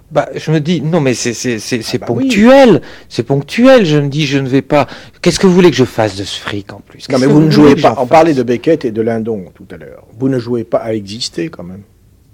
Bah, je me dis, non, mais c'est Oui. ponctuel. C'est ponctuel. Je me dis, je ne vais pas. Qu'est-ce que vous voulez que je fasse de ce fric en plus? Non, mais vous ne jouez pas. On parlait de Beckett et de Lindon tout à l'heure. Vous ne jouez pas à exister quand même.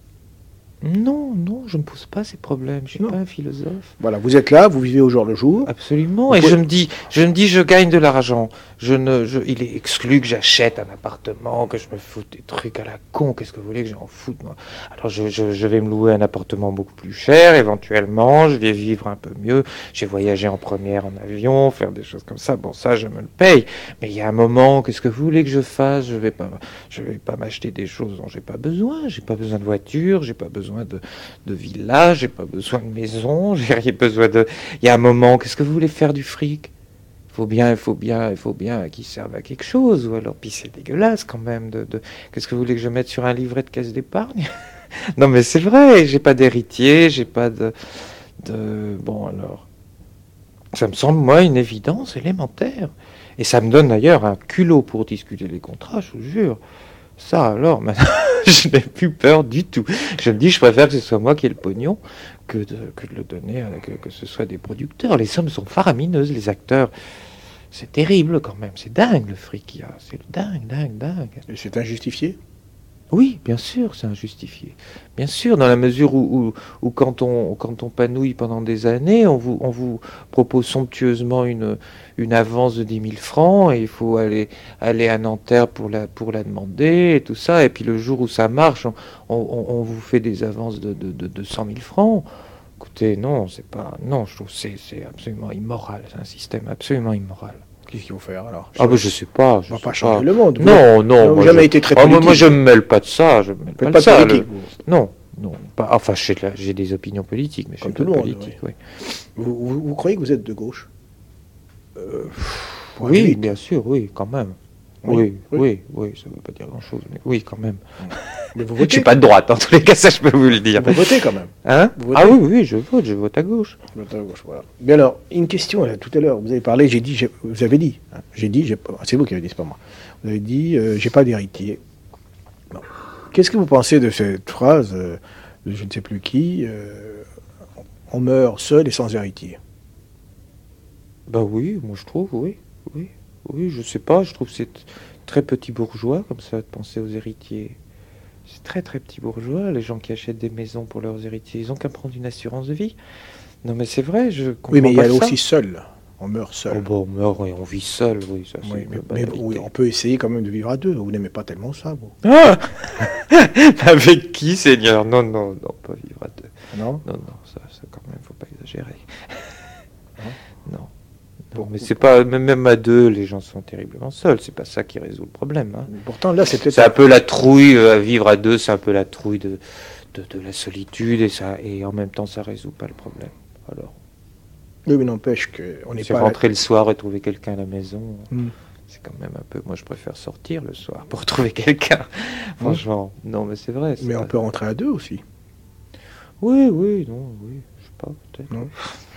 Non, non, je ne me pose pas ces problèmes. Je suis Non. pas un philosophe. Voilà, vous êtes là, vous vivez au jour le jour. Absolument. Vous Et pouvez- je me dis, je gagne de l'argent. Il est exclu que j'achète un appartement, que je me foute des trucs à la con. Qu'est-ce que vous voulez que j'en foute, moi? Alors, je vais me louer un appartement beaucoup plus cher, éventuellement. Je vais vivre un peu mieux. J'ai voyagé en première en avion, faire des choses comme ça. Bon, ça, je me le paye. Mais il y a un moment, qu'est-ce que vous voulez que je fasse? Je vais pas m'acheter des choses dont j'ai pas besoin. J'ai pas besoin de voiture, j'ai pas besoin de villa, j'ai pas besoin de maison, j'ai rien besoin de. Il y a un moment, qu'est-ce que vous voulez faire du fric? Il faut bien qu'il serve à quelque chose, ou alors, puis c'est dégueulasse quand même qu'est-ce que vous voulez que je mette sur un livret de caisse d'épargne? Non mais c'est vrai, j'ai pas d'héritier, j'ai pas bon alors, ça me semble moi une évidence élémentaire, et ça me donne d'ailleurs un culot pour discuter les contrats, je vous jure. Ça alors, maintenant, je n'ai plus peur du tout. Je me dis, je préfère que ce soit moi qui ai le pognon que de le donner, que ce soit des producteurs. Les sommes sont faramineuses, les acteurs. C'est terrible quand même, c'est dingue le fric qu'il y a. C'est dingue, dingue, dingue. Et c'est injustifié. Oui, bien sûr, c'est injustifié. Bien sûr, dans la mesure où quand on panouille pendant des années, on vous propose somptueusement une avance de 10 000 francs, et il faut aller à Nanterre pour la demander, et tout ça. Et puis le jour où ça marche, on vous fait des avances de 100 000 francs. Écoutez, non, c'est pas. Non, je trouve que c'est absolument immoral. C'est un système absolument immoral. Qu'est-ce qu'il faut faire alors? Ah ben je sais pas. On va pas changer le monde. Non, non. Vous moi, n'avez jamais été très Ah, politique. moi je me mêle pas de ça. Je me mêle Vous pas n'êtes de pas ça. politique, vous. Non, non. Pas... Enfin, j'ai des opinions politiques, mais je Comme suis tout pas le monde, politique. Oui, Vous croyez que vous êtes de gauche? Pour aller oui, vite. bien sûr, oui, quand même. Oui, Oui, ça ne veut pas dire grand-chose, mais oui, quand même. Mais vous Je votez. suis pas de droite, en tous les cas, ça je peux vous le dire. Vous votez quand même. Hein? Vous votez. Ah oui, je vote à gauche. Vous votez à gauche, voilà. Bien alors, une question, là, tout à l'heure, vous avez parlé, vous avez dit, hein, c'est vous qui avez dit, c'est pas moi. Vous avez dit, j'ai pas d'héritier. Bon. Qu'est-ce que vous pensez de cette phrase de je ne sais plus qui, on meurt seul et sans héritier? Bah oui, moi je trouve, oui, je sais pas, je trouve que c'est très petit bourgeois comme ça de penser aux héritiers. C'est très très petit bourgeois, les gens qui achètent des maisons pour leurs héritiers, ils ont qu'à prendre une assurance de vie. Non mais c'est vrai, je comprends Oui, mais il y pas a ça. aussi seul. On meurt seul. Oh bon, on meurt et on vit seul, oui, ça c'est Oui, une mais banalité. oui, on peut essayer quand même de vivre à deux. Vous n'aimez pas tellement ça, vous? Ah avec qui, Seigneur? Non, pas vivre à deux. Non? Non, ça quand même, faut pas exagérer. Non. Bon, Mais c'est pas, même à deux, les gens sont terriblement seuls. C'est pas ça qui résout le problème. Hein. Pourtant, là, c'est peut-être... C'est un peu la trouille, à vivre à deux, c'est un peu la trouille de la solitude, et en même temps, ça résout pas le problème. Alors, Oui, mais n'empêche qu'on n'est c'est pas... rentrer le soir et trouver quelqu'un à la maison. Hmm. C'est quand même un peu. Moi, je préfère sortir le soir pour trouver quelqu'un. Franchement, non, mais c'est vrai. Mais on peut rentrer à deux aussi. Oui, je sais pas, peut-être. Non.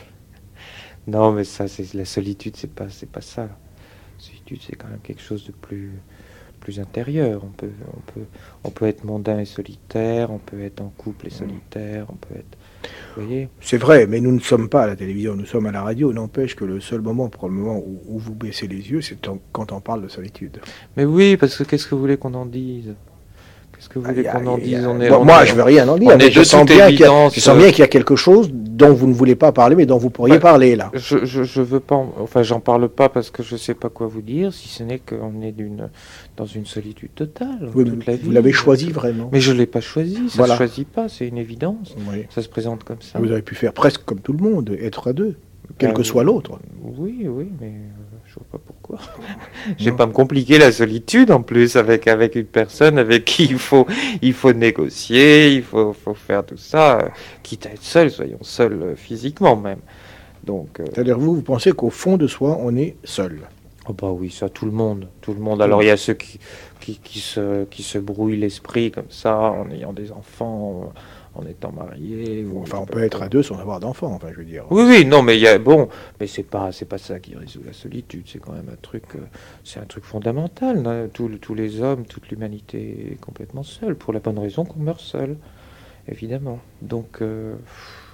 Non, mais ça, c'est la solitude, c'est pas ça. La solitude, c'est quand même quelque chose de plus intérieur. On peut être mondain et solitaire, on peut être en couple et solitaire, on peut être. Vous voyez? C'est vrai, mais nous ne sommes pas à la télévision, nous sommes à la radio. N'empêche que le seul moment, pour le moment où vous baissez les yeux, c'est quand on parle de solitude. Mais oui, parce que qu'est-ce que vous voulez qu'on en dise? Qu'est-ce que vous voulez qu'on en dise? Moi, je veux rien en dire, on mais est je de sens toute bien évidence, qu'il y a quelque chose dont vous ne voulez pas parler, mais dont vous pourriez parler, là. Je veux pas, enfin, j'en parle pas parce que je sais pas quoi vous dire, si ce n'est qu'on est dans une solitude totale. Oui, toute la vie. vous l'avez choisi vraiment. Mais je l'ai pas choisi, ça Voilà. se choisit pas, c'est une évidence. Oui. Ça se présente comme ça. Vous avez pu faire presque comme tout le monde, être à deux, quel que soit l'autre. Oui, mais je vois pas pourquoi. Je vais pas me compliquer la solitude en plus avec une personne avec qui il faut négocier, il faut faire tout ça, quitte à être seul, soyons seuls physiquement même. Donc. C'est-à-dire vous pensez qu'au fond de soi, on est seul. Oh bah oui, ça, tout le monde. Alors il y a ceux qui se brouillent l'esprit comme ça, en ayant des enfants, en étant mariés. Enfin, on peut être à deux sans avoir d'enfants, enfin, je veux dire. Oui, non, mais mais c'est pas ça qui résout la solitude. C'est quand même c'est un truc fondamental. Hein. Tous les hommes, toute l'humanité est complètement seule, pour la bonne raison qu'on meurt seul, évidemment. Donc,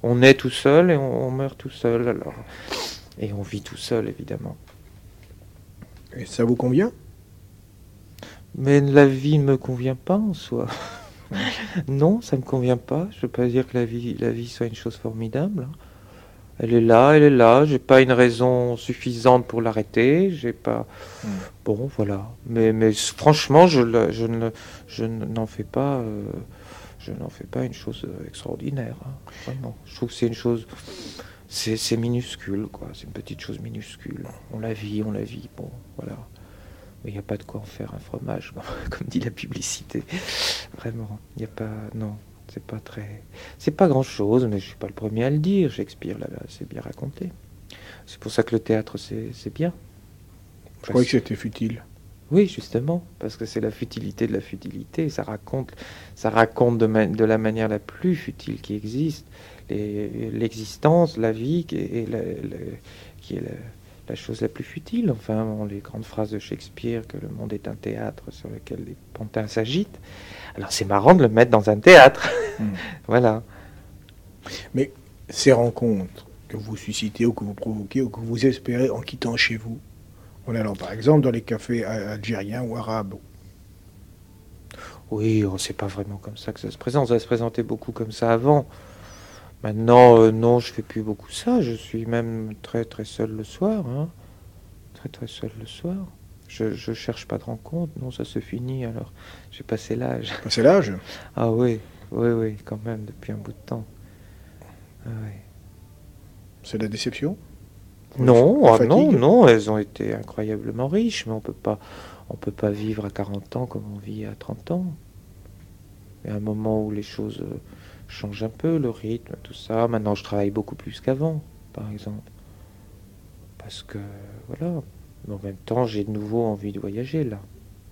On naît tout seul et on meurt tout seul, alors. Et on vit tout seul, évidemment. Et ça vous convient? Mais la vie ne me convient pas en soi. Non, ça me convient pas. Je veux pas dire que la vie soit une chose formidable. Elle est là, elle est là. J'ai pas une raison suffisante pour l'arrêter. J'ai pas. Bon, voilà. Mais franchement, je n'en fais pas. Je n'en fais pas une chose extraordinaire. Hein. Vraiment. Je trouve que c'est une chose. C'est minuscule, quoi. C'est une petite chose minuscule. On la vit. Bon, voilà. Mais il n'y a pas de quoi en faire un fromage, comme dit la publicité. Vraiment, il n'y a pas... Non, c'est pas très... C'est pas grand-chose, mais je suis pas le premier à le dire. Shakespeare, là, c'est bien raconté. C'est pour ça que le théâtre, c'est bien. Je croyais que c'était futile. Oui, justement, parce que c'est la futilité de la futilité. Ça raconte de la manière la plus futile qui existe. L'existence, la vie, qui est la chose la plus futile. Enfin, les grandes phrases de Shakespeare, que le monde est un théâtre sur lequel les pantins s'agitent. Alors c'est marrant de le mettre dans un théâtre. Voilà. Mais ces rencontres que vous suscitez ou que vous provoquez ou que vous espérez en quittant chez vous, en allant par exemple dans les cafés algériens ou arabes. Oui, c'est pas vraiment comme ça que ça se présente. Ça se présentait beaucoup comme ça avant. Maintenant, non, je fais plus beaucoup ça. Je suis même très très seul le soir. Hein. Très très seul le soir. Je cherche pas de rencontre. Non, ça se finit alors. J'ai passé l'âge. Passé l'âge? Ah oui, oui, quand même, depuis un bout de temps. Ah, oui. C'est de la déception? Non, elles ont été incroyablement riches, mais on peut pas vivre à 40 ans comme on vit à 30 ans. Il y a un moment où les choses changent un peu, le rythme, tout ça. Maintenant, je travaille beaucoup plus qu'avant, par exemple. Parce que, voilà. Mais en même temps, j'ai de nouveau envie de voyager, là.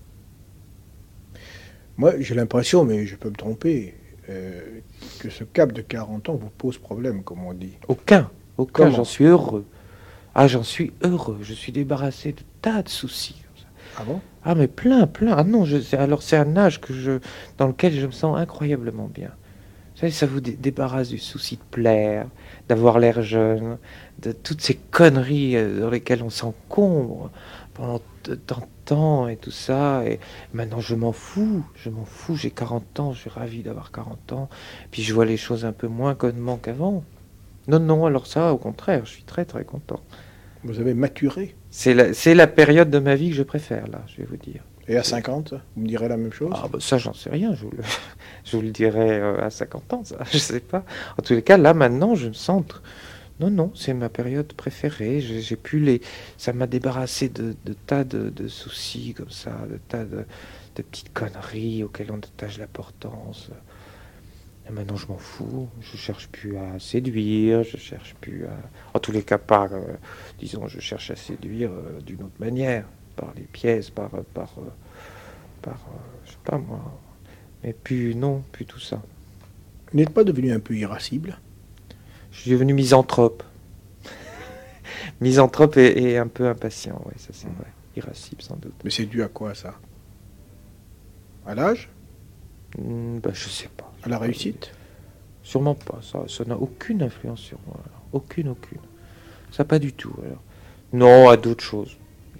Moi, j'ai l'impression, mais je peux me tromper, que ce cap de 40 ans vous pose problème, comme on dit. Aucun. Comment? J'en suis heureux. Ah, j'en suis heureux. Je suis débarrassé de tas de soucis. Ah bon? Ah, mais plein. Ah non, alors c'est un âge dans lequel je me sens incroyablement bien. Vous savez, ça vous débarrasse du souci de plaire, d'avoir l'air jeune, de toutes ces conneries dans lesquelles on s'encombre pendant tant de temps et tout ça. Et maintenant, je m'en fous. J'ai 40 ans, je suis ravi d'avoir 40 ans. Puis je vois les choses un peu moins connement qu'avant. Non, alors ça, au contraire, je suis très très content. Vous avez maturé. C'est la période de ma vie que je préfère, là, je vais vous dire. Et à 50, vous me direz la même chose? Ah, bah ça, j'en sais rien, je vous le dirai à 50 ans, ça, je sais pas. En tous les cas, là, maintenant, je me sens... Non, c'est ma période préférée. J'ai pu ça m'a débarrassé de tas de soucis comme ça, de tas de petites conneries auxquelles on attache l'importance. Et maintenant, je m'en fous. Je cherche plus à séduire. Je cherche plus à... En tous les cas, disons, je cherche à séduire d'une autre manière. Par les pièces, je sais pas moi. Mais plus tout ça. Vous n'êtes pas devenu un peu irascible? Je suis devenu misanthrope. Misanthrope et un peu impatient, oui, ça c'est vrai. Irascible, sans doute. Mais c'est dû à quoi, ça? À l'âge? Je sais pas. À la réussite? Sûrement pas. Ça n'a aucune influence sur moi. Alors. Aucune. Ça pas du tout. Alors. Non, à d'autres choses.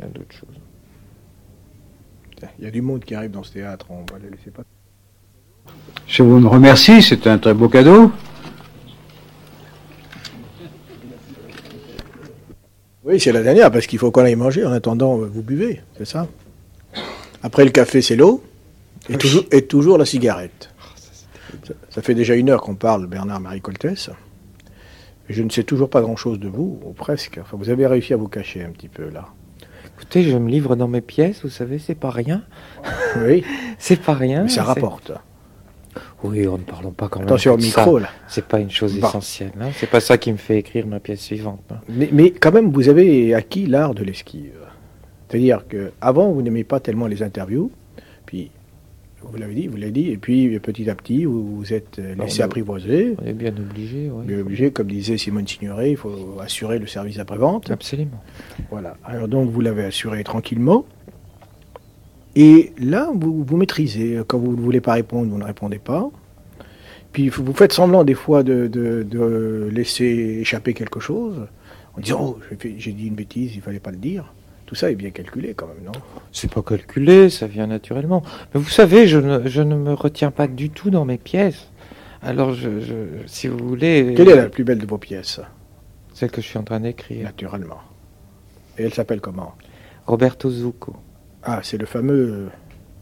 Il y a du monde qui arrive dans ce théâtre, on va les laisser pas. Je vous remercie, c'est un très beau cadeau. Oui, c'est la dernière, parce qu'il faut qu'on aille manger. En attendant, vous buvez, c'est ça? Après le café, c'est l'eau, et toujours la cigarette. Ça fait déjà 1 heure qu'on parle, Bernard-Marie Coltès. Je ne sais toujours pas grand-chose de vous, ou presque. Enfin, vous avez réussi à vous cacher un petit peu, là. Écoutez, je me livre dans mes pièces, vous savez, c'est pas rien. Oui. C'est pas rien. Mais ça rapporte. Oui, ne parlons pas quand même. Attention au micro, ça. là. C'est pas une chose essentielle. Hein. C'est pas ça qui me fait écrire ma pièce suivante. Hein. Mais quand même, vous avez acquis l'art de l'esquive. C'est-à-dire qu'avant, vous n'aimez pas tellement les interviews. Puis, vous l'avez dit. Et puis, petit à petit, vous êtes laissé apprivoiser. On est bien obligé, oui. Bien obligé, comme disait Simone Signoret, il faut assurer le service après-vente. Absolument. Voilà. Alors donc, vous l'avez assuré tranquillement. Et là, vous maîtrisez. Quand vous ne voulez pas répondre, vous ne répondez pas. Puis vous faites semblant des fois de laisser échapper quelque chose, en disant « Oh, j'ai dit une bêtise, il ne fallait pas le dire ». Tout ça est bien calculé quand même, non? C'est pas calculé, ça vient naturellement. Mais vous savez, je ne me retiens pas du tout dans mes pièces. Alors, si vous voulez... Quelle est la plus belle de vos pièces? Celle que je suis en train d'écrire. Naturellement. Et elle s'appelle comment? Roberto Zucco. Ah, c'est le fameux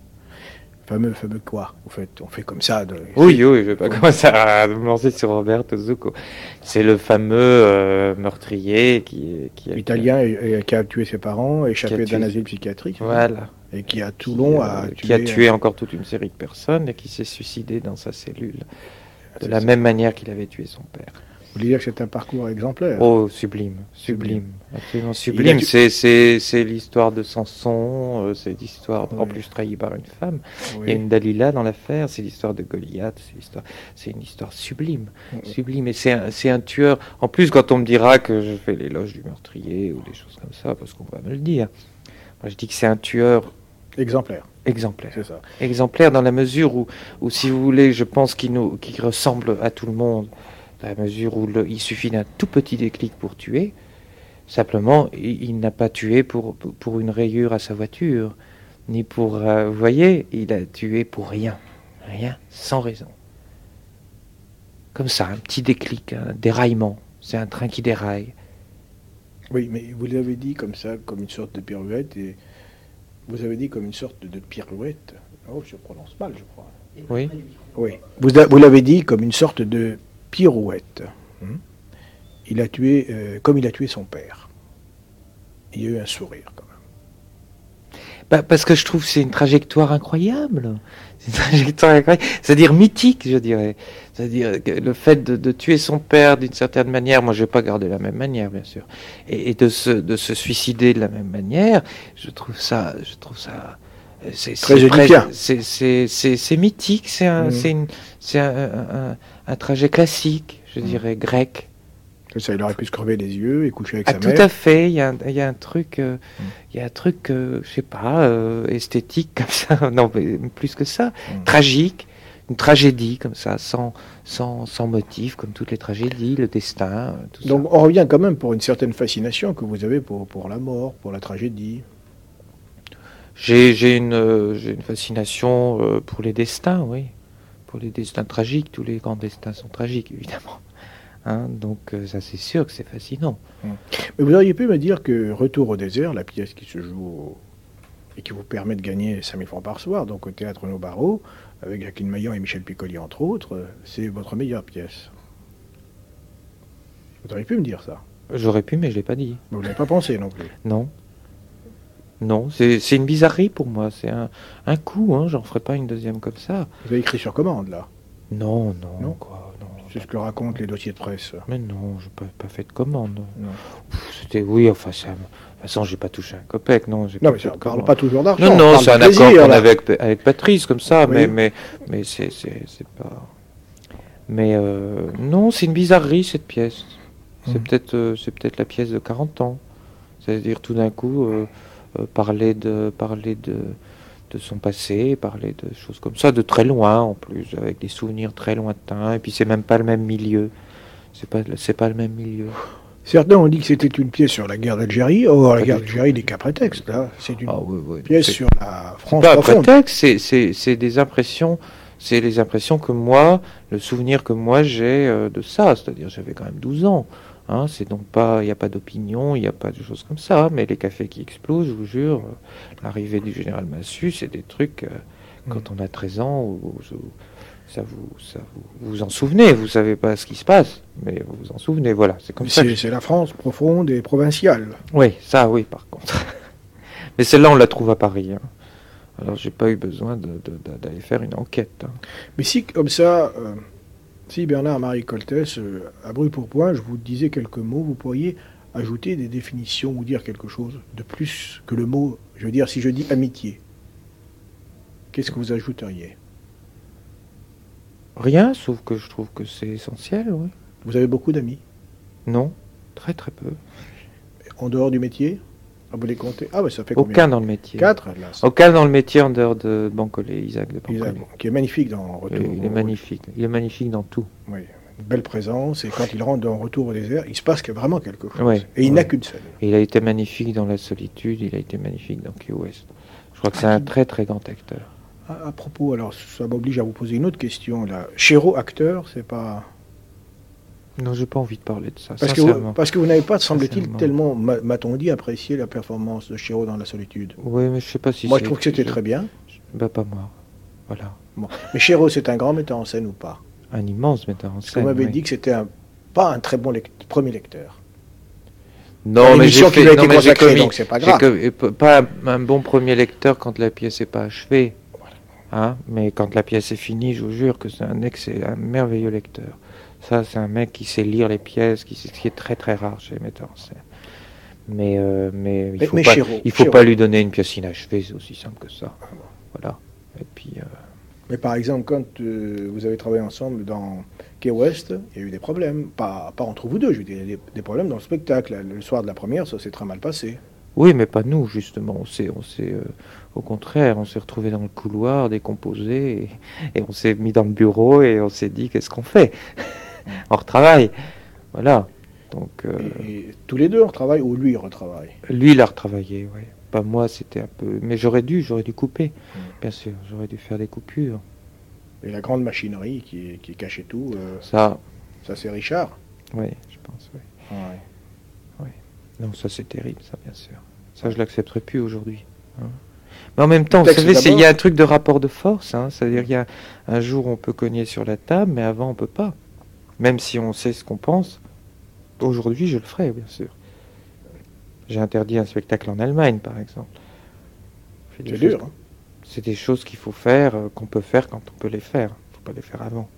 quoi? On fait comme ça. Oui, je vais pas commencer à me lancer sur Roberto Zucco. C'est le fameux meurtrier qui Italien et qui a tué ses parents, échappé d'un asile psychiatrique. Voilà. Et qui à Toulon qui a tué encore toute une série de personnes et qui s'est suicidé dans sa cellule. De la même manière qu'il avait tué son père. Vous voulez dire que c'est un parcours exemplaire? Oh, sublime, absolument sublime. C'est l'histoire de Samson, c'est l'histoire, en plus trahi par une femme. Oui. Il y a une Dalila dans l'affaire, c'est l'histoire de Goliath, c'est une histoire sublime, sublime. Et c'est un tueur. En plus, quand on me dira que je fais l'éloge du meurtrier ou des choses comme ça, parce qu'on va me le dire, moi je dis que c'est un tueur exemplaire. Exemplaire. C'est ça. Exemplaire dans la mesure où si vous voulez, je pense qu'il ressemble à tout le monde. Dans la mesure où il suffit d'un tout petit déclic pour tuer. Simplement, il n'a pas tué pour une rayure à sa voiture, ni pour... vous voyez, il a tué pour rien. Rien, sans raison. Comme ça, un petit déclic, un déraillement. C'est un train qui déraille. Oui, mais vous l'avez dit comme ça, comme une sorte de pirouette, et vous avez dit comme une sorte de pirouette. Oh, je prononce mal, je crois. Oui. Oui. Vous l'avez dit comme une sorte de pirouette. Il a tué, comme il a tué son père. Il y a eu un sourire quand même. Parce que je trouve que c'est une trajectoire incroyable. C'est une trajectoire incroyable. C'est-à-dire mythique, je dirais. C'est-à-dire que le fait de tuer son père d'une certaine manière, moi je vais pas garder la même manière, bien sûr, et de se suicider de la même manière, je trouve ça c'est très édifiant. C'est mythique, c'est un trajet classique, je dirais, grec. Ça, il aurait pu se crever les yeux et coucher avec sa tout mère. Tout à fait, il y a un truc, je sais pas, esthétique comme ça, non, mais plus que ça, tragique, une tragédie comme ça, sans motif, comme toutes les tragédies, le destin, tout ça. Donc on revient quand même pour une certaine fascination que vous avez pour la mort, pour la tragédie. J'ai une fascination pour les destins, oui. Pour les destins tragiques. Tous les grands destins sont tragiques, évidemment. Hein, donc ça, c'est sûr que c'est fascinant. Mais vous auriez pu me dire que Retour au désert, la pièce qui se joue et qui vous permet de gagner 5 000 francs par soir, donc au Théâtre Nos Barreaux, avec Jacqueline Maillan et Michel Piccoli, entre autres, c'est votre meilleure pièce. Vous auriez pu me dire ça? J'aurais pu, mais je ne l'ai pas dit. Mais vous ne l'avez pas pensé non plus? Non. Non, c'est une bizarrerie pour moi. C'est un coup, hein, j'en ferai pas une deuxième comme ça. Vous avez écrit sur commande, là? Non, quoi, non. C'est ce que racontent les dossiers de presse. Mais non, je n'ai pas fait de commande. Non. C'était, oui, enfin, ça, de toute façon, j'ai pas touché un copec, non. Non, mais ça ne parle pas toujours d'argent. Non, c'est un accord qu'on avait avec Patrice, comme ça, oui. mais c'est pas... Mais non, c'est une bizarrerie, cette pièce. C'est peut-être la pièce de 40 ans. C'est-à-dire, tout d'un coup... parler de son passé, parler de choses comme ça, de très loin en plus, avec des souvenirs très lointains, et puis c'est même pas le même milieu. C'est pas le même milieu. Certains ont dit que c'était une pièce sur la guerre d'Algérie. Oh, la guerre d'Algérie n'est qu'un prétexte, là. C'est une pièce sur la France profonde. C'est pas un prétexte, c'est des impressions. C'est les impressions que moi, le souvenir que moi j'ai de ça, c'est-à-dire j'avais quand même 12 ans. Hein, c'est donc pas, il n'y a pas d'opinion, il n'y a pas de choses comme ça, mais les cafés qui explosent, je vous jure, l'arrivée du général Massu, c'est des trucs, quand on a 13 ans, vous en souvenez, vous savez pas ce qui se passe, mais vous vous en souvenez, voilà, c'est comme ça. C'est la France profonde et provinciale. Oui, ça oui, par contre. Mais celle-là, on la trouve à Paris. Hein. Alors, j'ai pas eu besoin d'aller faire une enquête. Hein. Mais si, comme ça... Si Bernard-Marie Coltès, à brûle-pourpoint, je vous disais quelques mots, vous pourriez ajouter des définitions ou dire quelque chose de plus que le mot, je veux dire, si je dis amitié, qu'est-ce que vous ajouteriez? Rien, sauf que je trouve que c'est essentiel, oui. Vous avez beaucoup d'amis? Non, très très peu. En dehors du métier? Ah, vous les comptez? Ah, mais ça fait combien? Aucun dans le métier. 4, là. Aucun dans le métier en dehors de Bancolé, Isaac de Bancolé. Qui est magnifique dans Retour. Il est magnifique. Il est magnifique dans tout. Oui, une belle présence. Et quand il rentre dans Retour au désert, il se passe vraiment quelque chose. Ouais, et il n'a qu'une seule. Et il a été magnifique dans La Solitude, il a été magnifique dans Key West. Je crois que c'est un très très grand acteur. À propos, alors ça m'oblige à vous poser une autre question là. Chéreau, acteur, c'est pas. Non, j'ai pas envie de parler de ça. Parce que vous n'avez pas, semble-t-il, tellement, m'a-t-on dit, apprécié la performance de Chéreau dans La Solitude. Oui, mais je sais pas si. Moi, je trouve que c'était très bien. Bah, pas moi. Voilà. Bon. Mais Chéreau, c'est un grand metteur en scène ou pas? Un immense metteur en scène. Vous m'avez dit que c'était pas un très bon premier lecteur. Non, mais j'ai fait, non, mais j'ai commis, donc c'est pas grave. Pas un bon premier lecteur quand la pièce n'est pas achevée. Hein, mais quand la pièce est finie, je vous jure que c'est un merveilleux lecteur. Ça, c'est un mec qui sait lire les pièces, ce qui est très très rare chez les metteurs en scène. Mais il faut pas lui donner une pièce inachevée, c'est aussi simple que ça. Voilà. Et puis. Mais par exemple, quand vous avez travaillé ensemble dans Key West, il y a eu des problèmes. Pas entre vous deux, j'ai eu des problèmes dans le spectacle. Le soir de la première, ça s'est très mal passé. Oui, mais pas nous, justement. Au contraire, on s'est retrouvés dans le couloir, décomposés, et on s'est mis dans le bureau et on s'est dit, qu'est-ce qu'on fait? On retravaille. Voilà. Donc, et tous les deux, on retravaille, ou lui, il retravaille? Lui, il a retravaillé, oui. Pas moi, c'était un peu... Mais j'aurais dû couper, bien sûr. J'aurais dû faire des coupures. Et la grande machinerie qui cachait tout, ça c'est Richard? Oui, je pense, oui. Ouais. Oui. Non, ça c'est terrible, ça, bien sûr. Ça, je l'accepterai plus aujourd'hui. Hein. Mais en même temps, vous savez, il y a un truc de rapport de force. Hein, c'est-à-dire qu'il y a un jour, on peut cogner sur la table, mais avant, on peut pas. Même si on sait ce qu'on pense. Aujourd'hui, je le ferai, bien sûr. J'ai interdit un spectacle en Allemagne, par exemple. C'est dur. Hein. C'est des choses qu'il faut faire, qu'on peut faire quand on peut les faire. Il ne faut pas les faire avant.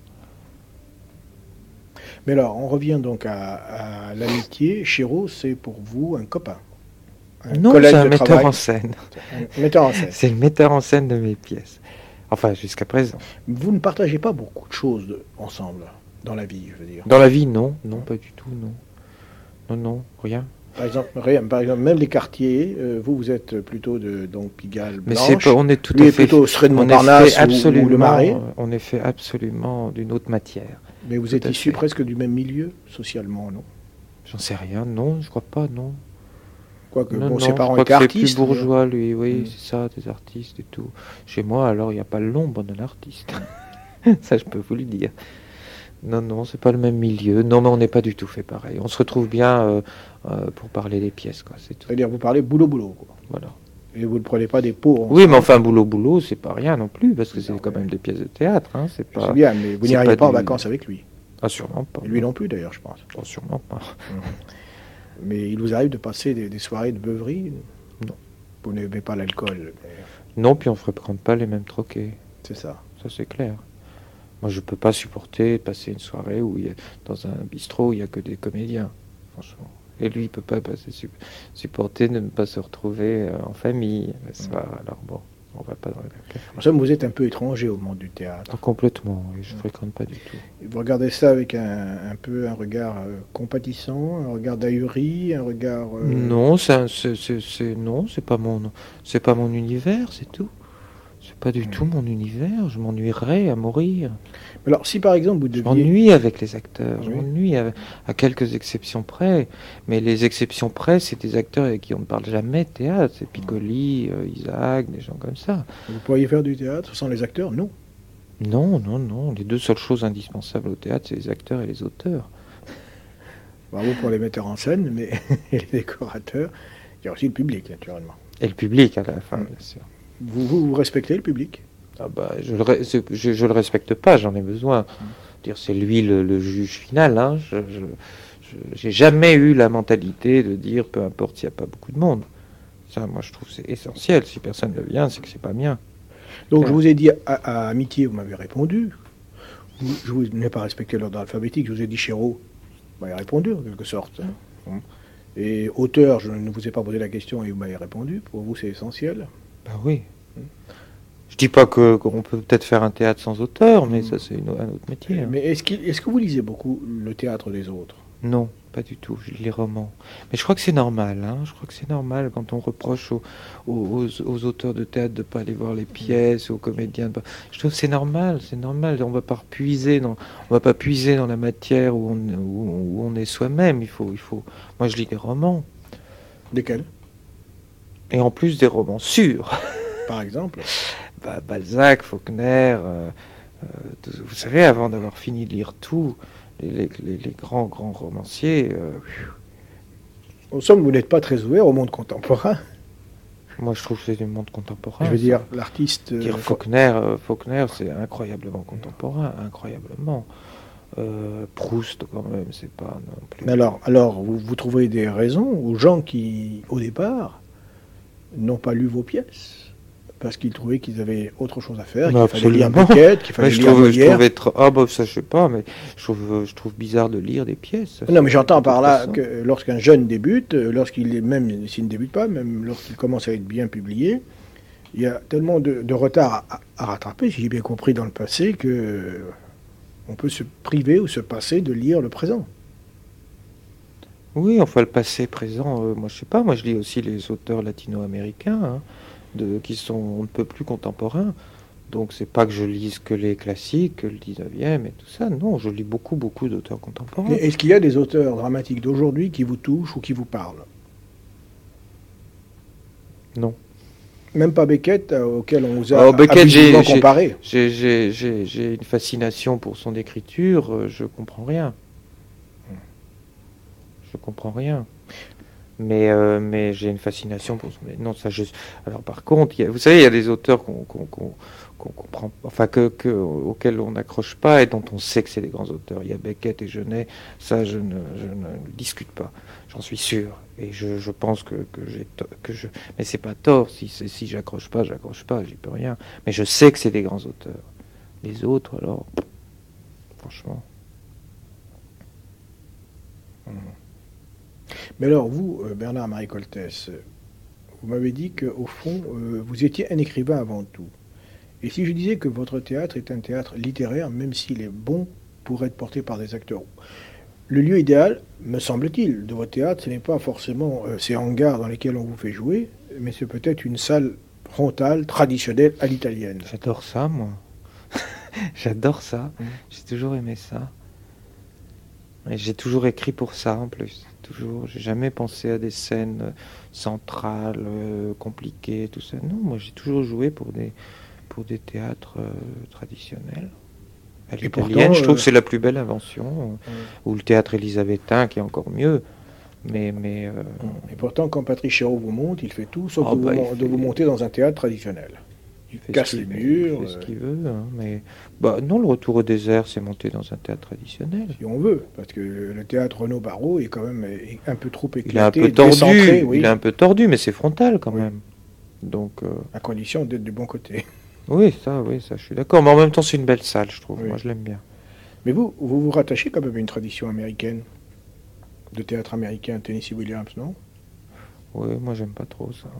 Mais alors, on revient donc à l'amitié. Chéreau, c'est pour vous un copain? Non, c'est un metteur en scène. Un metteur en scène. C'est le metteur en scène de mes pièces. Enfin, jusqu'à présent. Vous ne partagez pas beaucoup de choses ensemble, dans la vie, je veux dire. Dans la vie, non. Non, pas du tout, non. Non, rien. Par exemple, même les quartiers, vous êtes plutôt de Pigalle Blanche. Mais on est tout lui à est fait... plutôt serait de Montparnasse ou le Marais. On est fait absolument d'une autre matière. Mais vous êtes issus presque du même milieu, socialement, non? J'en sais rien, non, je crois pas, non. Quoique, ses parents étaient artistes. C'est plus bourgeois, lui, oui, c'est ça, des artistes et tout. Chez moi, alors, il n'y a pas l'ombre d'un artiste. Ça, je peux vous le dire. Non, c'est pas le même milieu. Non, mais on n'est pas du tout fait pareil. On se retrouve bien pour parler des pièces, quoi, c'est tout. C'est-à-dire, vous parlez boulot, quoi. Voilà. Et vous ne prenez pas des pots. Oui, mais enfin, boulot, c'est pas rien non plus, parce que c'est quand même des pièces de théâtre. Hein, c'est pas. C'est bien, mais vous n'iriez pas en vacances avec lui. Ah, sûrement pas. Et lui non plus, d'ailleurs, je pense. Oh, sûrement pas. Mais il vous arrive de passer des soirées de beuverie? Non. Vous n'aimez pas l'alcool? Non, puis on ne fréquente pas les mêmes troquets. C'est ça. Ça, c'est clair. Moi, je peux pas supporter de passer une soirée dans un bistrot où il n'y a que des comédiens, franchement. Et lui, il peut pas supporter de ne pas se retrouver en famille. Alors bon, on va pas dans les mêmes cafés. En somme, vous êtes un peu étranger au monde du théâtre. Complètement, oui, je ne fréquente pas du tout. Et vous regardez ça avec un regard compatissant, un regard d'ahuri, un regard... Non, c'est pas mon univers, c'est tout. C'est pas du tout mon univers, je m'ennuierais à mourir. Alors, si par exemple vous deviez... Je m'ennuie avec les acteurs, je m'ennuie à quelques exceptions près, mais les exceptions près, c'est des acteurs avec qui on ne parle jamais de théâtre, c'est Piccoli, Isaac, des gens comme ça. Vous pourriez faire du théâtre sans les acteurs? Non. Non, les deux seules choses indispensables au théâtre, c'est les acteurs et les auteurs. Bravo pour les metteurs en scène, mais et les décorateurs, il y a aussi le public, naturellement. Et le public, à la fin, bien sûr. Vous respectez le public? Je le respecte pas, j'en ai besoin. Dire c'est lui le juge final. Hein. J'ai jamais eu la mentalité de dire peu importe s'il n'y a pas beaucoup de monde. Ça, moi, je trouve que c'est essentiel. Si personne ne vient, c'est que c'est pas bien. Donc, je vous ai dit à amitié, vous m'avez répondu. Je vous n'ai pas respecté l'ordre alphabétique. Je vous ai dit Chéreau, vous m'avez répondu en quelque sorte. Et auteur, je ne vous ai pas posé la question et vous m'avez répondu. Pour vous, c'est essentiel. Ben oui. Je dis pas qu'on peut peut-être faire un théâtre sans auteur, mais ça c'est un autre métier. Mais est-ce que vous lisez beaucoup le théâtre des autres? Non, pas du tout. Je lis les romans. Mais je crois que c'est normal. Hein. Je crois que c'est normal quand on reproche aux auteurs de théâtre de ne pas aller voir les pièces, aux comédiens. Je trouve que c'est normal. C'est normal. On va pas on va pas puiser dans la matière où on est soi-même. Il faut. Moi, je lis des romans. Desquels? Et en plus des romans sûrs. Par exemple? Balzac, Faulkner. Vous savez, avant d'avoir fini de lire tout. Les grands romanciers. En somme, vous n'êtes pas très ouvert au monde contemporain. Moi, je trouve que c'est du monde contemporain. Je veux dire, l'artiste... Faulkner, c'est incroyablement contemporain, incroyablement. Proust, quand même, c'est pas non plus... Mais alors vous trouvez des raisons aux gens qui, au départ, n'ont pas lu vos pièces parce qu'ils trouvaient qu'ils avaient autre chose à faire, qu'il fallait lire Beckett, qu'il fallait lire Molière. Ça je sais pas, mais je trouve bizarre de lire des pièces. Non, mais j'entends par là que lorsqu'un jeune débute, même s'il ne débute pas, même lorsqu'il commence à être bien publié, il y a tellement de retard à rattraper, si j'ai bien compris dans le passé, que on peut se priver ou se passer de lire le présent. Oui, enfin le passé, présent, moi je sais pas, moi je lis aussi les auteurs latino-américains, hein. Qui sont on ne peut plus contemporains. Donc c'est pas que je lise que les classiques, le 19e et tout ça. Non, je lis beaucoup d'auteurs contemporains. Mais est-ce qu'il y a des auteurs dramatiques d'aujourd'hui qui vous touchent ou qui vous parlent? Non. Même pas Beckett, auquel on vous a Beckett, comparé. J'ai une fascination pour son écriture, je comprends rien. Je comprends rien. Mais j'ai une fascination pour son... Non, ça je... Alors par contre, vous savez, il y a des auteurs qu'on comprend, enfin auxquels on n'accroche pas et dont on sait que c'est des grands auteurs. Il y a Beckett et Genet, ça je ne discute pas, j'en suis sûr. Et je pense que mais c'est pas tort, si j'accroche pas, j'y peux rien. Mais je sais que c'est des grands auteurs. Les autres, alors, franchement... Mais alors, vous, Bernard-Marie Coltès, vous m'avez dit qu'au fond, vous étiez un écrivain avant tout. Et si je disais que votre théâtre est un théâtre littéraire, même s'il est bon pour être porté par des acteurs, le lieu idéal, me semble-t-il, de votre théâtre, ce n'est pas forcément ces hangars dans lesquels on vous fait jouer, mais c'est peut-être une salle frontale, traditionnelle, à l'italienne. J'adore ça, moi. J'adore ça. J'ai toujours aimé ça. Et j'ai toujours écrit pour ça, en plus. J'ai jamais pensé à des scènes centrales, compliquées, tout ça. Non, moi j'ai toujours joué pour des théâtres traditionnels. À l'italienne, je trouve que c'est la plus belle invention. Ou le théâtre élisabétain, qui est encore mieux. Et pourtant, quand Patrice Chéreau vous monte, il fait tout, sauf de vous monter dans un théâtre traditionnel. Il casse les murs. Il fait ce qu'il veut. Hein, mais non, le Retour au désert, c'est monté dans un théâtre traditionnel. Si on veut, parce que le théâtre Renaud Barrault est quand même un peu trop éclaté, il est un peu tordu, il est un peu tordu, mais c'est frontal quand même. Donc, à condition d'être du bon côté. Oui, ça, je suis d'accord. Mais en même temps, c'est une belle salle, je trouve. Oui. Moi, je l'aime bien. Mais vous rattachez quand même à une tradition américaine, de théâtre américain, Tennessee Williams, non? Oui, moi, j'aime pas trop ça.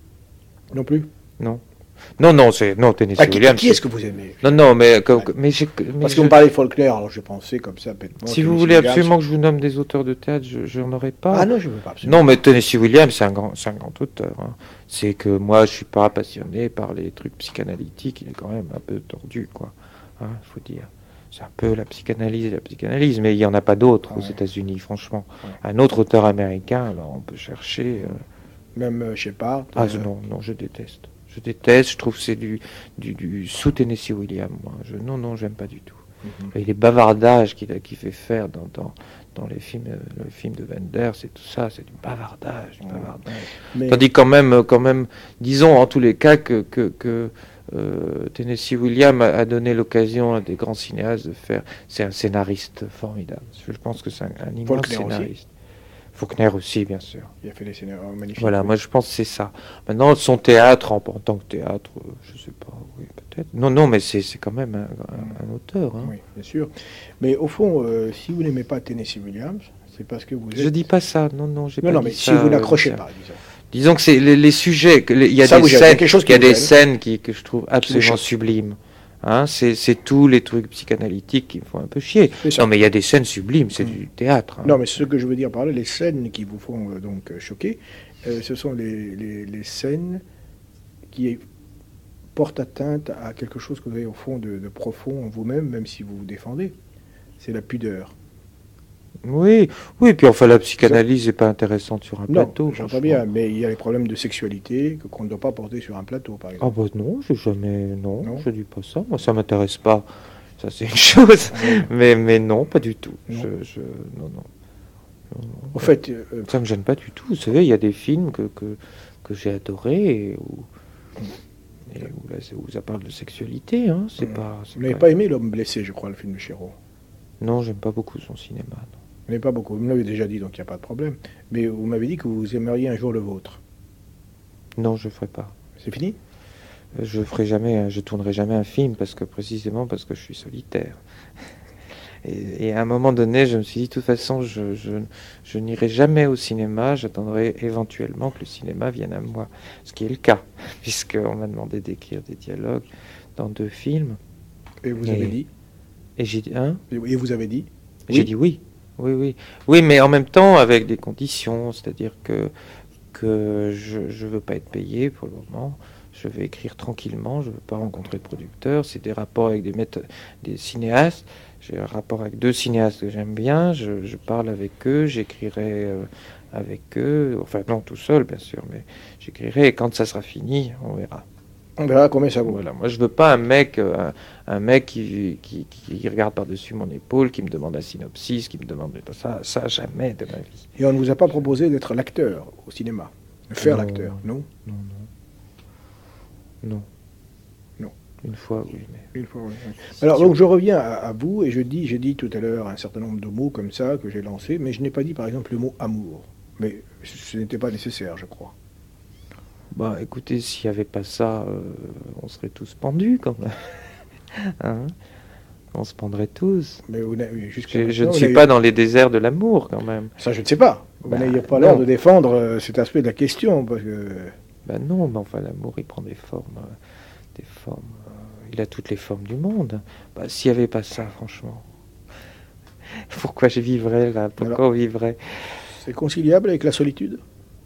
Non plus? Non, Tennessee Williams. Qui est-ce que vous aimez? Non, mais parce qu'on me parlait de Faulkner, alors j'ai pensé comme ça bêtement. Si vous voulez absolument que je vous nomme des auteurs de théâtre, je n'en aurai pas. Ah non, je veux pas. Absolument. Non, mais Tennessee Williams, c'est un grand auteur. Hein. C'est que moi, je suis pas passionné par les trucs psychanalytiques. Il est quand même un peu tordu, quoi. Hein, faut dire. C'est un peu la psychanalyse, mais il y en a pas d'autres aux États-Unis, franchement. Ouais. Un autre auteur américain, alors on peut chercher. Même Shepard. Non, je déteste. Je trouve que c'est du sous Tennessee Williams. Moi. Non, j'aime pas du tout. Et les bavardages qu'il fait faire dans les films, le film de Wenders, c'est tout ça, c'est du bavardage. Tandis quand même, disons en tous les cas que Tennessee Williams a donné l'occasion à des grands cinéastes de faire. C'est un scénariste formidable. Je pense que c'est un immense scénariste. Faulkner aussi, bien sûr. Il a fait des scénarios magnifiques. Voilà, moi je pense que c'est ça. Maintenant, son théâtre, en tant que théâtre, je sais pas, oui, peut-être. Non, mais c'est quand même un auteur. Hein. Oui, bien sûr. Mais au fond, si vous n'aimez pas Tennessee Williams, c'est parce que vous êtes... Je dis pas ça, non, j'ai pas dit ça. Non, mais si vous n'accrochez pas, disons. Disons que c'est les sujets, il y a Ça des vous gêne, scènes, quelque chose qui il y a vous des gêne. scènes que je trouve absolument choquent. sublimes. Hein, c'est tous les trucs psychanalytiques qui me font un peu chier. C'est ça. Non, mais il y a des scènes sublimes, c'est du théâtre. Hein. Non, mais ce que je veux dire par là, les scènes qui vous font donc choquer, ce sont les scènes qui portent atteinte à quelque chose que vous avez au fond de profond en vous-même, même si vous vous défendez. C'est la pudeur. Oui, oui, puis enfin la psychanalyse n'est pas intéressante sur un Non, plateau. j'entends franchement. bien, mais il y a les problèmes de sexualité qu'on ne doit pas porter sur un plateau, par Ah exemple. bah non, j'ai jamais, non, Non. je dis pas ça. Moi, ça m'intéresse pas. Ça c'est une chose, Oui. mais non, pas du tout. Non. Non, non. Au fait, Ça me gêne pas du tout. Vous savez, il y a des films que j'ai adorés où ça parle de sexualité. Hein. C'est pas. vous n'avez pas aimé L'Homme blessé, je crois, le film de Chéreau. Non, j'aime pas beaucoup son cinéma. Non. Vous n'avez pas beaucoup, vous me l'avez déjà dit, donc il n'y a pas de problème. Mais vous m'avez dit que vous aimeriez un jour le vôtre. Non, je ferai pas. C'est fini? Je tournerai jamais un film précisément parce que je suis solitaire. Et à un moment donné, je me suis dit, de toute façon, je n'irai jamais au cinéma, j'attendrai éventuellement que le cinéma vienne à moi. Ce qui est le cas, puisqu'on m'a demandé d'écrire des dialogues dans 2 films. Et vous avez dit? Et j'ai dit, hein? Et vous avez dit? J'ai dit oui. Oui, oui. Oui, mais en même temps, avec des conditions, c'est-à-dire que je ne veux pas être payé pour le moment. Je vais écrire tranquillement, je ne veux pas rencontrer de producteurs. C'est des rapports avec des cinéastes. J'ai un rapport avec 2 cinéastes que j'aime bien. Je parle avec eux, j'écrirai avec eux. Enfin, non, tout seul, bien sûr, mais j'écrirai. Et quand ça sera fini, on verra. On verra combien ça vaut. Voilà. Moi, je veux pas un mec qui regarde par-dessus mon épaule, qui me demande un synopsis, qui me demande ça jamais de ma vie. Et on ne vous a pas proposé d'être l'acteur au cinéma, de faire Non. l'acteur, non? Non, non. Non. Non. Une fois, oui, mais... Une fois, oui. Alors, donc, je reviens à vous, et j'ai dit tout à l'heure un certain nombre de mots comme ça que j'ai lancés, mais je n'ai pas dit, par exemple, le mot amour. Mais ce n'était pas nécessaire, je crois. Bah, écoutez, s'il n'y avait pas ça, on serait tous pendus, quand même. Hein, on se pendrait tous. Mais Je ne suis pas dans les déserts de l'amour, quand même. Ça, je ne sais pas. Vous Bah, n'ayez pas non. l'air de défendre cet aspect de la question, parce que... Ben non, mais enfin, l'amour, il prend des formes. Il a toutes les formes du monde. Bah, s'il n'y avait pas ça, franchement, pourquoi je vivrais là? Pourquoi on vivrait? C'est conciliable avec la solitude?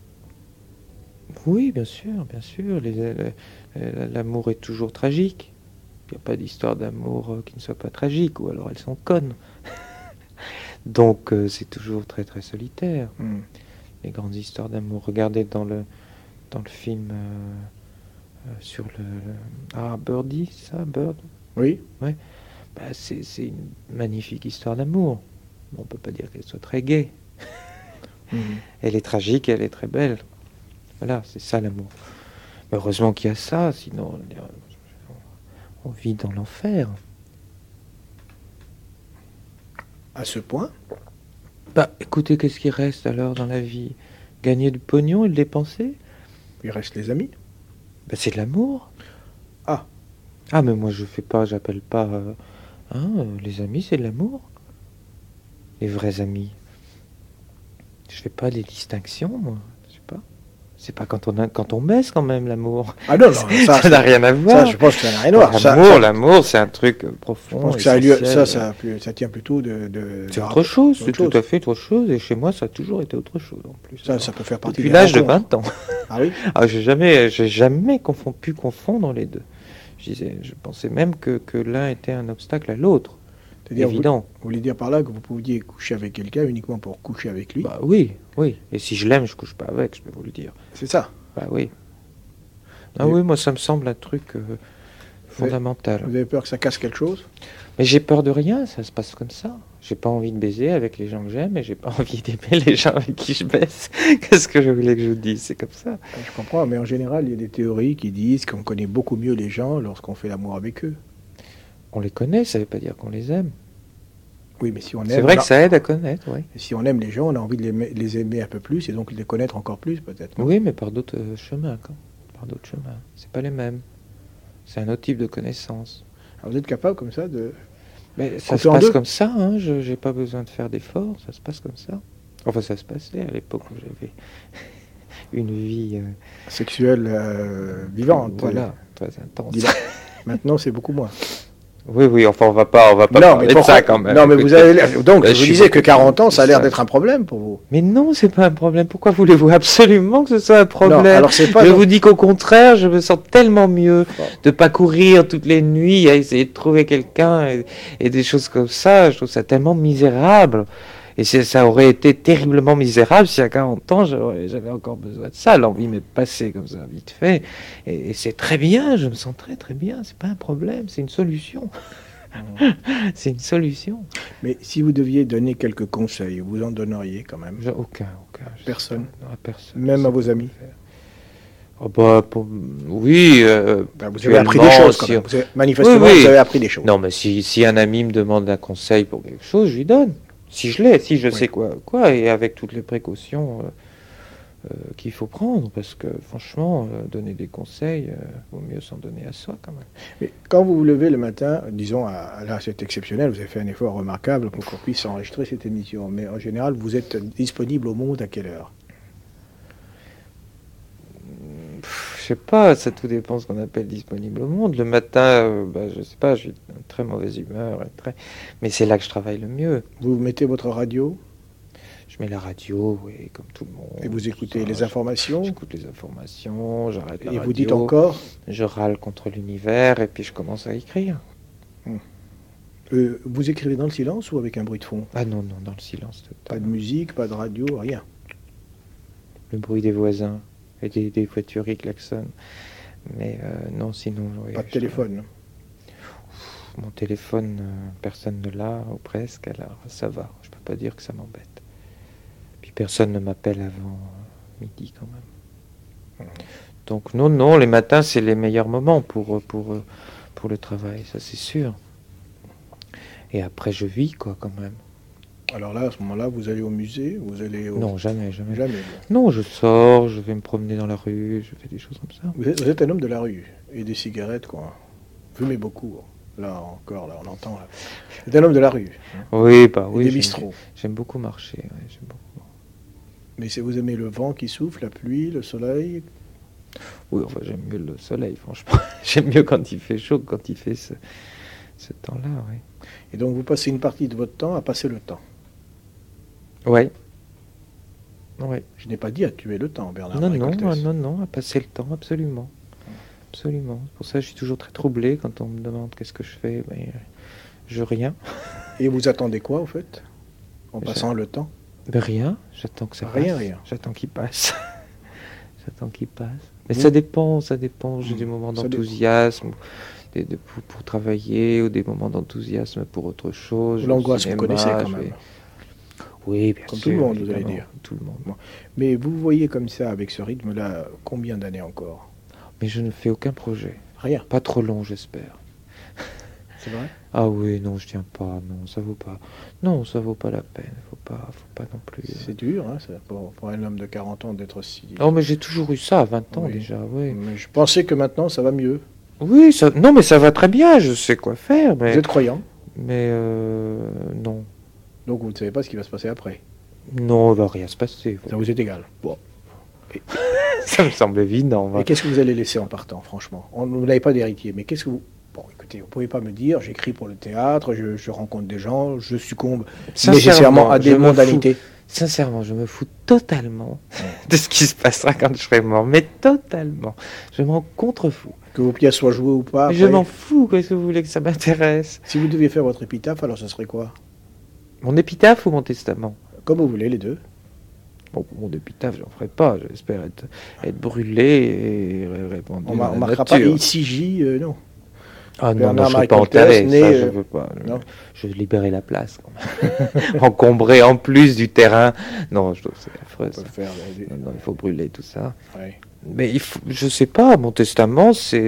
Oui, bien sûr, bien sûr. L'amour est toujours tragique. Il n'y a pas d'histoire d'amour qui ne soit pas tragique, ou alors elles sont connes. Donc c'est toujours très très solitaire. Les grandes histoires d'amour. Regardez dans le film sur Birdie, ça, Bird. Oui. Ouais. Bah, c'est une magnifique histoire d'amour. On peut pas dire qu'elle soit très gaie. Elle est tragique, elle est très belle. Voilà, c'est ça l'amour. Mais heureusement qu'il y a ça, sinon on vit dans l'enfer. À ce point? Bah, écoutez, qu'est-ce qui reste alors dans la vie? Gagner du pognon et le dépenser? Il reste les amis. Bah, c'est de l'amour. Ah. Ah, mais moi j'appelle pas... les amis, c'est de l'amour. Les vrais amis. Je fais pas des distinctions, moi. Je sais pas. C'est pas quand on baisse, quand même, l'amour. Ah non, non, Ça n'a rien à voir. Ça, je pense que ça n'a rien à voir. L'amour, c'est un truc profond. Je pense que ça a lieu, ça tient plutôt de c'est autre chose, c'est autre tout à fait autre chose. Et chez moi, ça a toujours été autre chose, en plus. Ça peut faire partie Depuis des l'âge de rencontres. 20 ans. Ah oui? Ah, j'ai jamais pu confondre les deux. Je pensais même que l'un était un obstacle à l'autre. C'est-à-dire, Évident. Vous voulez dire par là que vous pouviez coucher avec quelqu'un uniquement pour coucher avec lui? Bah oui. Et si je l'aime, je couche pas avec, je peux vous le dire. C'est ça. Bah oui. Ah Mais- oui, moi ça me semble un truc fondamental. Vous avez peur que ça casse quelque chose? Mais j'ai peur de rien, ça se passe comme ça. J'ai pas envie de baiser avec les gens que j'aime et j'ai pas envie d'aimer les gens avec qui je baisse. Qu'est-ce que je voulais que je vous dise? C'est comme ça. Je comprends, mais en général, il y a des théories qui disent qu'on connaît beaucoup mieux les gens lorsqu'on fait l'amour avec eux. On les connaît, ça veut pas dire qu'on les aime. Oui, mais si on aime, C'est vrai que ça aide à connaître, oui. si on aime les gens, on a envie de les aimer un peu plus et donc de les connaître encore plus, peut-être. Oui, mais par d'autres chemins, quoi. Par d'autres chemins. C'est pas les mêmes. C'est un autre type de connaissance. Alors, vous êtes capable comme ça de... Mais ça Qu'on se fait en passe deux. comme ça, hein. J'ai pas besoin de faire d'efforts, ça se passe comme ça. Enfin, ça se passait à l'époque où j'avais une vie Sexuelle vivante. voilà, très intense. Maintenant, c'est beaucoup moins. Oui, enfin, on va pas parler de ça quand même. Non, mais vous avez l'air... Donc, je je vous suis disais que beaucoup 40 ans, ça a l'air plus d'être un problème pour vous. Mais non, c'est pas un problème. Pourquoi voulez-vous absolument que ce soit un problème? Non, alors c'est pas je donc- vous dis qu'au contraire, je me sens tellement mieux Bon. de pas courir toutes les nuits à essayer de trouver quelqu'un et des choses comme ça. Je trouve ça tellement misérable. Et ça aurait été terriblement misérable si à 40 ans, j'avais encore besoin de ça. L'envie m'est passée comme ça, vite fait. Et c'est très bien, je me sens très très bien. C'est pas un problème, c'est une solution. C'est une solution. Mais si vous deviez donner quelques conseils, vous en donneriez quand même. Aucun. Personne. Personne. Même à vos amis. Oh bah, oui. Vous avez appris des choses quand même. Manifestement, Oui. vous avez appris des choses. Non, mais si un ami me demande un conseil pour quelque chose, je lui donne. Si je l'ai, si je sais quoi, et avec toutes les précautions qu'il faut prendre, parce que franchement, donner des conseils, vaut mieux s'en donner à soi quand même. Mais quand vous vous levez le matin, disons, là c'est exceptionnel, vous avez fait un effort remarquable pour qu'on puisse enregistrer cette émission, mais en général, vous êtes disponible au monde à quelle heure? Je sais pas, ça tout dépend de ce qu'on appelle disponible au monde. Le matin, je sais pas, je suis en très mauvaise humeur, mais c'est là que je travaille le mieux. Vous mettez votre radio Je mets la radio, oui, comme tout le monde. et vous écoutez Ça, les informations J'écoute les informations, j'arrête la et radio. vous dites encore, Je râle contre l'univers et puis je commence à écrire. vous écrivez dans le silence ou avec un bruit de fond? Ah non, dans le silence Pas total. de musique, pas de radio, rien. Le bruit des voisins et des voitures qui klaxonnent. Mais non, sinon... oui, Pas de téléphone. Mon téléphone, personne ne l'a, ou presque, alors ça va. Je peux pas dire que ça m'embête. Puis personne ne m'appelle avant midi quand même. Donc non, les matins, c'est les meilleurs moments pour le travail, ça c'est sûr. Et après, je vis, quoi, quand même. Alors là, à ce moment-là, vous allez au musée, vous allez au... Non, jamais. Jamais. Non, je sors, je vais me promener dans la rue, je fais des choses comme ça. Vous êtes un homme de la rue et des cigarettes, quoi. Vous fumez beaucoup. Là encore, là, on entend. Là. Vous êtes un homme de la rue. Hein. Oui, Et des bistrots. J'aime beaucoup marcher, ouais, j'aime beaucoup. Mais si vous aimez le vent qui souffle, la pluie, le soleil, Oui, enfin, j'aime mieux le soleil, franchement. J'aime mieux quand il fait chaud que quand il fait ce temps-là, oui. et donc vous passez une partie de votre temps à passer le temps. Oui. Je n'ai pas dit à tuer le temps, Bernard. Non, à passer le temps, absolument. Absolument. C'est pour ça que je suis toujours très troublé quand on me demande qu'est-ce que je fais. Mais je rien. Et vous attendez quoi, au fait, en passant le temps? Ben rien, j'attends que ça passe. Rien. J'attends qu'il passe. J'attends qu'il passe. Mais ça dépend. J'ai des moments d'enthousiasme pour travailler, ou des moments d'enthousiasme pour autre chose. L'angoisse, vous connaissez quand même. Oui, bien Comme sûr. tout le monde, vous évidemment, allez dire. Tout le monde. Bon. Mais vous voyez comme ça, avec ce rythme-là, combien d'années encore? Mais je ne fais aucun projet. Rien. Pas trop long, j'espère. C'est vrai? Ah oui, non, je tiens pas. Non, ça vaut pas. Non, ça vaut pas la peine. Faut pas non plus. C'est dur, hein, ça, pour un homme de 40 ans d'être si... Non, mais j'ai toujours eu ça à 20 ans Oui. déjà, oui. Mais je pensais que maintenant, ça va mieux. Oui, non, mais ça va très bien, je sais quoi faire, mais... Vous êtes croyant, Mais non. donc vous ne savez pas ce qui va se passer après. Non, il va rien se passer. Ça vous est égal. Bon. Ça me semble évident. Et qu'est-ce que vous allez laisser en partant, franchement? Vous n'avez pas d'héritier, mais qu'est-ce que vous... Bon, écoutez, vous ne pouvez pas me dire, j'écris pour le théâtre, je rencontre des gens, je succombe nécessairement à des mondanités. Sincèrement, je me fous totalement de ce qui se passera quand je serai mort, mais totalement. Je m'en contrefous. Que vos pièces soient jouées ou pas. Mais je après, m'en fous, qu'est-ce que vous voulez que ça m'intéresse? Si vous deviez faire votre épitaphe, alors ce serait quoi? Mon épitaphe ou mon testament? Comme vous voulez, les deux. Bon, mon épitaphe, j'en ferai pas. J'espère être brûlé et répandu On dans ne la marquera pas nature. ICJ, non. Ah non, Bernard je ne serai Marie pas Comtesse, enterré, né, ça je veux pas. non. Je veux libérer la place, quand même. Encombrer en plus du terrain. Non, je trouve que c'est affreux, On ça. peut faire... Non, il faut brûler tout ça. Ouais. Mais je sais pas, mon testament, c'est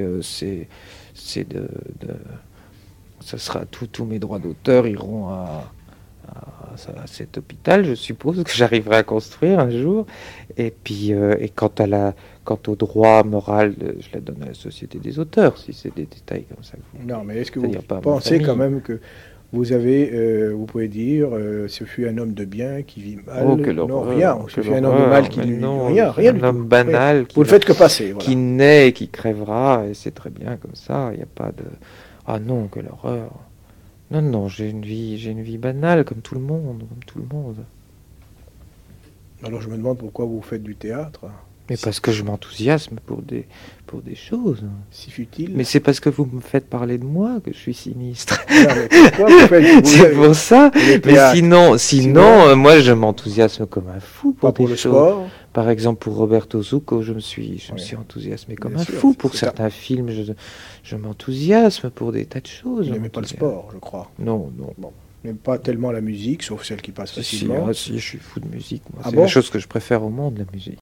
ça sera tous mes droits d'auteur iront à cet hôpital, je suppose, que j'arriverai à construire un jour. Et puis, et quant au droit moral, je la donne à la Société des auteurs, si c'est des détails comme ça. Non, mais est-ce que vous C'est-à-dire pas à ma pensez famille. quand même que vous pouvez dire, ce fut un homme de bien qui vit mal. Oh, quelle Non, horreur, rien. Ce quelle fut un homme de horreur, mal qui mais vit non, rien du tout. un homme banal Rien. qui Vous le faites que passer. Voilà. qui naît et qui crèvera, et c'est très bien comme ça, il n'y a pas de... Ah non, quelle horreur. Non, non, j'ai une vie banale, comme tout le monde, comme tout le monde. Alors je me demande pourquoi vous faites du théâtre, Mais parce que je m'enthousiasme pour des choses. si futile. Mais c'est parce que vous me faites parler de moi que je suis sinistre. Non, mais pourquoi vous faites C'est pour ça. le Mais théâtre, sinon, moi, je m'enthousiasme comme un fou pas pour pour des le choses. sport. Par exemple, pour Roberto Zucco, je me suis Ouais. enthousiasmé comme Bien un sûr, fou. Pour c'est certains films, je m'enthousiasme pour des tas de choses. Vous je n'aimez pas le m'enthousiasme. sport, je crois. Non, non. Bon. Vous n'aimez pas tellement la musique, sauf celle qui passe Si, facilement. si, je suis fou de musique. Moi. Ah C'est bon la chose que je préfère au monde, la musique.